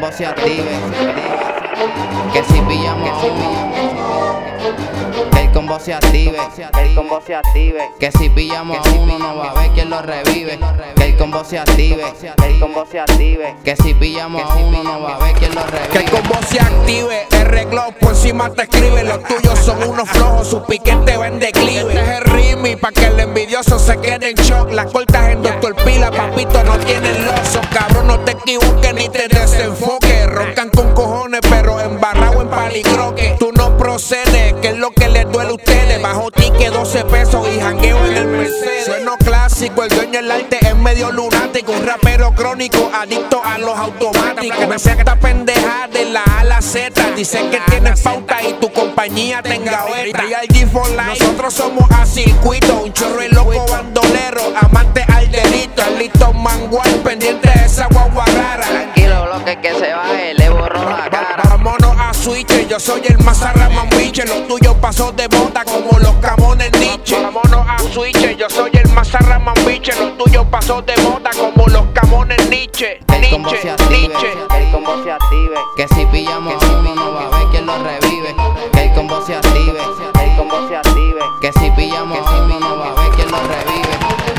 combo se active, que si pillamos a uno, que el combo se active, que si pillamos a uno no va a haber quien lo revive, que el combo se active, que si pillamos a uno no va a haber quien lo revive, que el combo se active, el reloj por encima te escribe, los tuyos son unos flojos, su piquete va en declive. Este es el Rimi pa' que el envidioso se quede en shock, las cortas en Doctor Pila, papito no tienen loso, cabrón no te equivoques ni te desenfoques, roncan con cojones pero embarrado en palicroque, tú no procedes, que es lo que les duele a ustedes, bajo ticket 12 pesos y jangueo en el Mercedes. Sueno clásico, el dueño del arte es medio lunático, un rapero crónico, adicto a los automáticos. Me sé esta pendeja de la A a la Z, dicen que tienes pauta y tu compañía tenga otra. Real G for life, nosotros somos a circuito, un chorro y loco bandolero, amante al delito, listo mangual, pendiente de esa guagua rara. Tranquilo, bloque que se baje, le borro la cara. Vámonos a switch, yo soy el Mazarraman biche, los tuyos pasos de bota como los camones Nietzsche. Vámonos a switch, yo soy el Mazarraman biche, los tuyos pasos de bota como los camones Nietzsche. El combo se active, que si pillamos a uno no va a haber quien lo revive, que el combo se active, que si pillamos a uno no va a haber quien lo revive.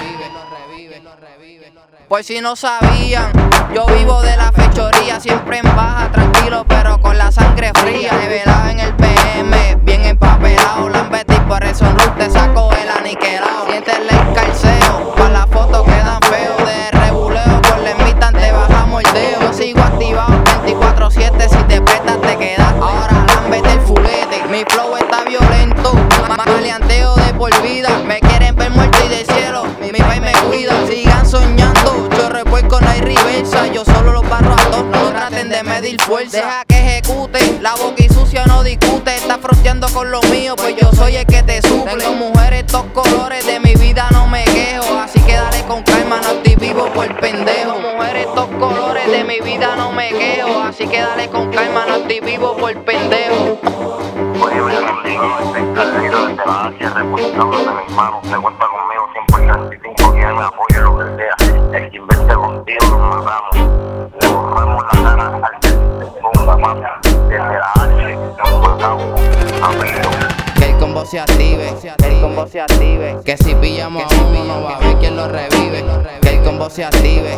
Por si no sabían, yo vivo de la fechoría, siempre en baja, tranquilo pero con la sangre fría. Revelado en el PM, bien empapelado, Lambetti por eso no te saco el aniquilado. Siente el escarceo, pa' la foto quedan feo, de rebuleo por la invitan te bajamos el dedo. Yo sigo activado 24/7, si te prestas te quedas. Ahora Lambetti el fulete, mi flow está violento, maleanteo de por vida. Me quieren ver muerto y de cielo, mi país me cuida. Sigan soñando, chorre puerco no hay reversa. Yo solo los barro a dos, no traten de medir fuerza. Deja que ejecute, la boca y sucia no discute. Estás fronteando con lo mío, pues yo soy el que te suple. Tengo mujeres todos colores, de mi vida no me quejo, así que dale con calma, no estoy vivo por pendejo. Mujeres todos colores, de mi vida no me quejo, así que dale con calma, no estoy vivo por pendejo. Oye, yo no digo, encargado de Sebastián, responsable de mis manos, se cuenta conmigo 100%, que me apoye lo que sea, el que invente contigo nos matamos, le borramos la cara al que se ponga mapa, desde la H, nos volcamos, amigo. Que el combo se active, que si pillamos a uno no va a haber quien lo revive, que el combo se active,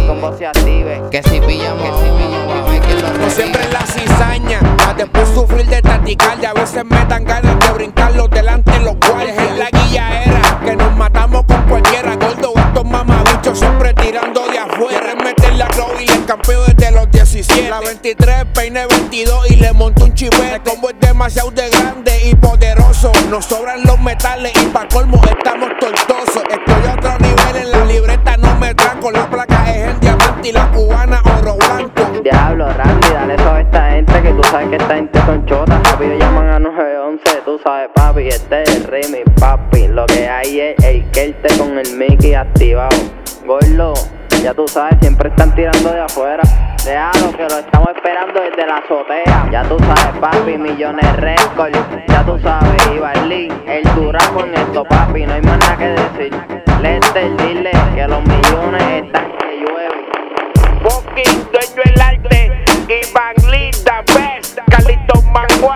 que si pillamos a uno no va a haber quien lo revive. No siempre en la cizaña, a después sufrir de taquicardia, a veces me dan ganas de brincarlos delante de los cuales es la guía era, que nos matamos con cualquiera, gordo, estos mamabichos siempre tirando de afuera. Quieren meter la glow y les campeo desde los 17, la 23, peine 22 y le monto un chivete. El combo es demasiado de grande y poderoso, nos sobran los metales y pa' colmo estamos tortosos. Estoy a otro nivel, en la libreta no me tranco, la placa es en diamante y la cubana oro blanco. Diablo, Randy, dale eso a esta gente, que tú sabes que esta gente son chotas. Rápido llaman a 911, tú sabes papi, este es el Rimi, papi. Lo que hay es el Kelte con el Mickey activado. Gordo, ya tú sabes, siempre están tirando de afuera. Déjalo que lo estamos esperando desde la azotea. Ya tú sabes papi, Millones Records. Ya tú sabes, Ibarlín, el Duraco con esto papi, no hay más nada que decir. Lester, dile que los millones están que llueven. Fucking dueño el arte, Iván Linda Best, Carlitos Mangual.